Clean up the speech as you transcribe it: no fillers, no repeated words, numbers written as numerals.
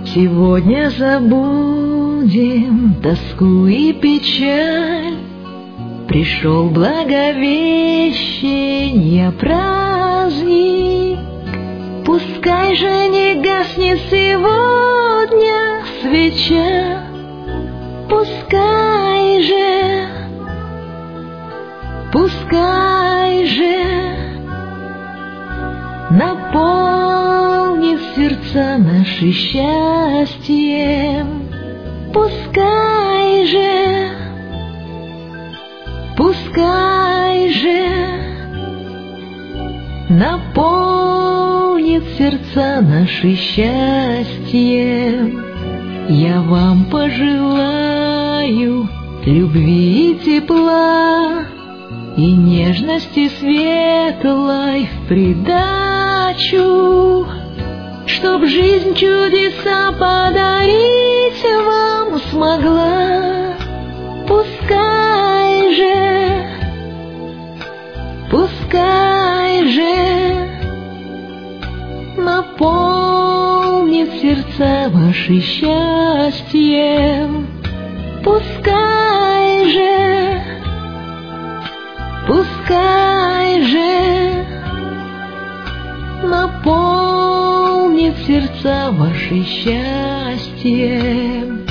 Сегодня забудем тоску и печаль. Пришел Благовещения праздник. Пускай же не гаснет сегодня свеча, пускай же наполнит сердца наши счастьем, пускай же наполнит сердца наши счастьем. Я вам пожелаю любви и тепла, и нежности светлой в придачу, чтоб жизнь чудеса подарить вам смогла. Пускай же наполнит сердца ваши счастьем, пускай же наполнит сердца ваши счастьем.